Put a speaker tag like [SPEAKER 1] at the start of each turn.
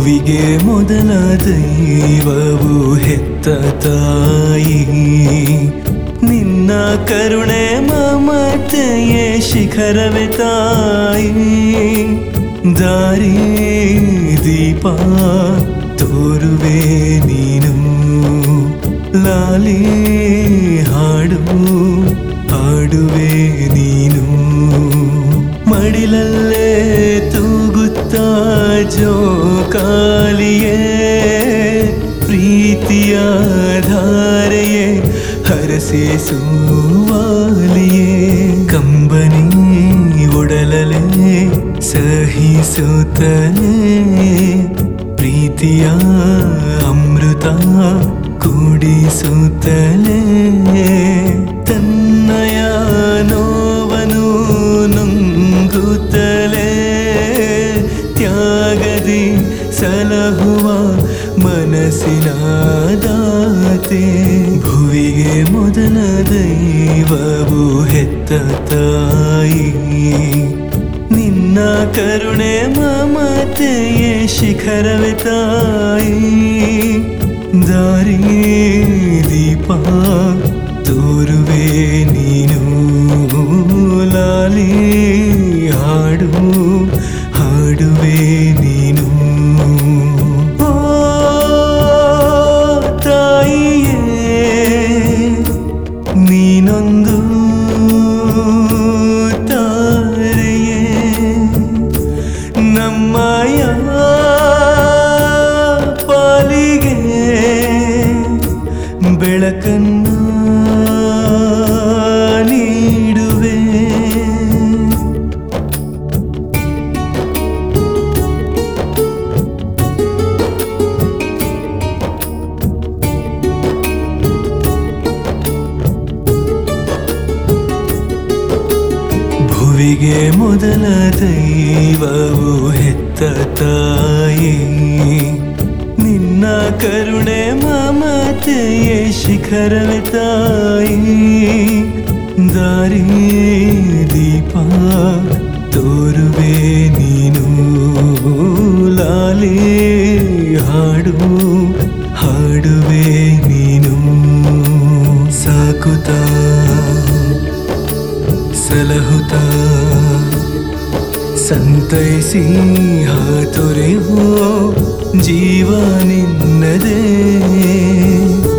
[SPEAKER 1] ಭುವಿಗೆ ಮೊದಲ ದೈವವು ಹೆತ್ತ ತಾಯಿ, ನಿನ್ನ ಕರುಣೆ ಮಮತೆಯೇ ಶಿಖರವೇ ತಾಯಿ. ದಾರಿ ದೀಪ ತೋರುವೆ ನೀನು, ಲಾಲಿ ಹಾಡು ಹಾಡುವೆ ನೀನು. ಮಡಿಲಲ್ಲೇ ತೂಗುತ್ತಾ ಜೋಕಾಲಿಯೇ, ಪ್ರೀತಿಯ ಧಾರೆಯೇ ಹರಸಿಸುವಾಲಿಯೇ. ಕಂಬನಿ ಒಡಲಲೆ ಸಹಿಸುತ್ತಲೇ, ಪ್ರೀತಿಯ ಅಮೃತ ಕುಡಿಸುತ್ತಲೇ. ತನ್ನಯ ನೋವನು ನುಂಗುತ್ತಲೇ, ತ್ಯಾಗದಿ ಸಲಹುವ ಮನಸ್ಸಿನ ದಾತೆ. ಭುವಿಗೆ ಮೊದಲ ದೈವವು ಹೆತ್ತ ತಾಯಿ, ನಿನ್ನ ಕರುಣೆ ಮಮತೆಯೇ ಶಿಖರವೇ ತಾಯಿ. ದಾರಿ ದೀಪ ತೋರುವೆ ನೀನು, ಲಾಲಿ ಹಾಡು ಹಾಡುವೆ ನೀನು. ಓ ತಾಯಿಯೇ, ನೀನೊಂದು ತಾರೆಯೇ, ನಮ್ಮಯ ಪಾಲಿಗೆ ಬೆಳಕನ್ನು ನೀಡುವೆ. ಭುವಿಗೆ ಮೊದಲ ದೈವವು ಹೆತ್ತ ತಾಯಿ, ನಿನ್ನ ಕರುಣೆ ಮಮತೆಯೇ ಶಿಖರವೇ ತಾಯಿ. ದಾರಿ ದೀಪ ತೋರುವೆ ನೀನು, ಲಾಲಿ ಹಾಡು ಹಾಡುವೆ ನೀನು. ಸಾಕುತ್ತಾ ಸಲಹುತ್ತಾ ಸಂತೈಸಿ ಹಾತೊರೆಯೋ ಜೀವ ನಿನ್ನದೇ.